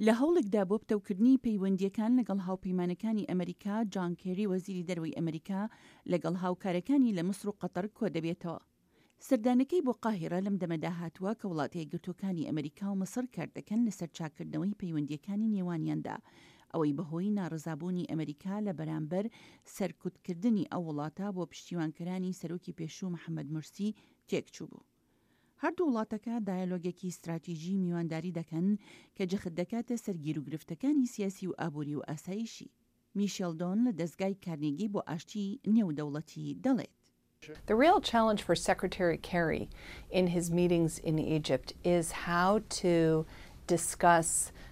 لە هەوڵێکدا بۆ پتەوکردنی پەیوەندیەکان لەگەڵ هاوپەیمانەکانی ئەمریکا، جان کێری وەزیری دەرەوەی ئەمریکا لەگەڵ هاوکارەکانی لە میسر و قەتەر کۆ دەبێتەوە. سەردانەکەی بۆ قاهیرە لەم دەمەدا هاتووە کە وڵاتە یەکگرتووەکانی ئەمریکا و مەسر کار دەکەن لەسەر چاکردنەوەی پەیوەندیەکانی نێوانیاندا، ئەوەی بەهۆی ناڕزابوونی ئەمریکا لە بەرامبەر سەرکوتکردنی ئەو وڵاتە بۆ پشتیوانکەرانی سەرۆکی پێشوو محەممەد مرسی تێکچوو بوو. هەردوو وڵاتەکە دایالۆگێکی استراتیژی میوانداری دەکەن کە جەخت دەکاتە سەرگیر و گرفتەکانی سیاسی و ئابووری و ئاسایشی. میشێل دۆن لە دەستگای کارنێگی بۆ ئاشتی نێودەوڵەتی دەڵێت. The real challenge for Secretary Kerry in his meetings in Egypt is how to discuss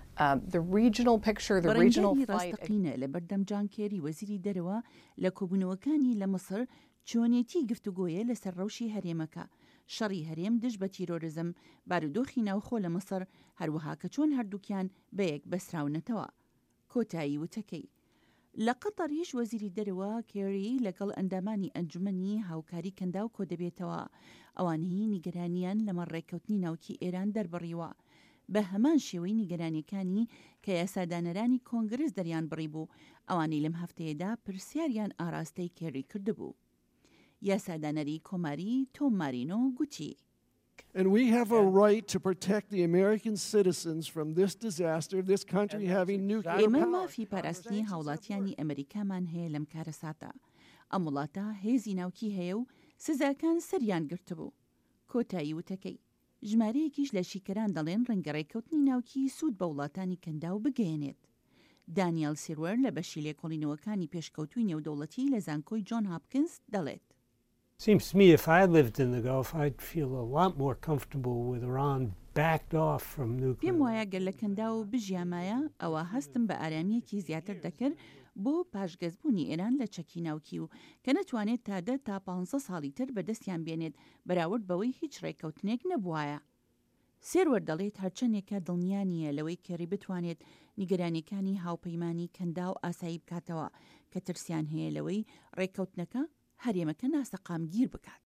the regional picture, the regional fight. لە بەردەم جان کێری وەزیری دەرەوە لە کۆبوونەوەکانی لە مەسر چۆنێتی گفتوگۆیە لەسەر ڕەوشی هەرێمەکە، شەڕی هەرێم دژ بە تیرۆریزم، بارودۆخی ناوخۆ لە مەسر، هەروەها کە چۆن هەردووکیان بەیەک بەسراونەتەوە. کۆتایی وتەکەی لە قەتەریش وەزیری دەرەوە کێری لەگەڵ ئەندامانی ئەنجومەنی هاوکاری کەندا و کۆ دەبێتەوە، ئەوانەی نیگەرانیان لەمە ڕێککەوتنی ناوکی ئێران دەربڕیوە بە هەمان شێوەی نیگەرانیەکانی کە یاسادانەرانی کۆنگرس دەریان بڕی بوو، ئەوانەی لەم هەفتەیەدا پرسیاریان ئاراستەی کێری کردبوو. یاسادانەری کۆماری تۆم مارینۆ گوتی: And we have a right to protect the American citizens from this disaster, this country having nuclear ئێمە power. مافی پاراستنی هاوڵاتیانی ئەمریکامان هەیە لەم کارە ساتە. ئەم وڵاتە هێزی ناوکی هەیە و سزاکان سەریان گرتبوو. کۆتایی وتەکەی ژمارەیەکیش لە شیکەران دەڵێن ڕەنگە ڕێککەوتنی ناوکی سوود بە وڵاتانی کەندا و بگەێنێت. دانیێل سیروەر لە بەشی لێکۆڵینەوەکانی پێشکەوتوی نێودەوڵەتی لە زانکۆی جۆن هاپکینس دەڵێت: Seems to me if I lived in the Gulf, I'd feel a lot more comfortable with Iran backed off from nuclear. پێم وایە گەر لە کەندا و بژیامایە ئەوە هەستم بە ئارامیەکی زیاتر دەکرد بۆ پاشگەزبوونی ئێران لە چەکی ناوکی و کە نەتوانێت تا 10 تا 15 ساڵی تر بەدەستیان بێنێت بەراورد بەوەی هیچ ڕێککەوتنێک نەبووایە. سێروەر دەڵێت هەرچەندێکە دڵنیانیە لەوەی کێری بتوانێت نیگەرانیەکانی هاوپەیمانی کەندا و ئاسایی بکاتەوە کە ترسیان هەیە لەوەی ڕێککەوتنەکە هەرێمەکە ناسەقامگیر بکات.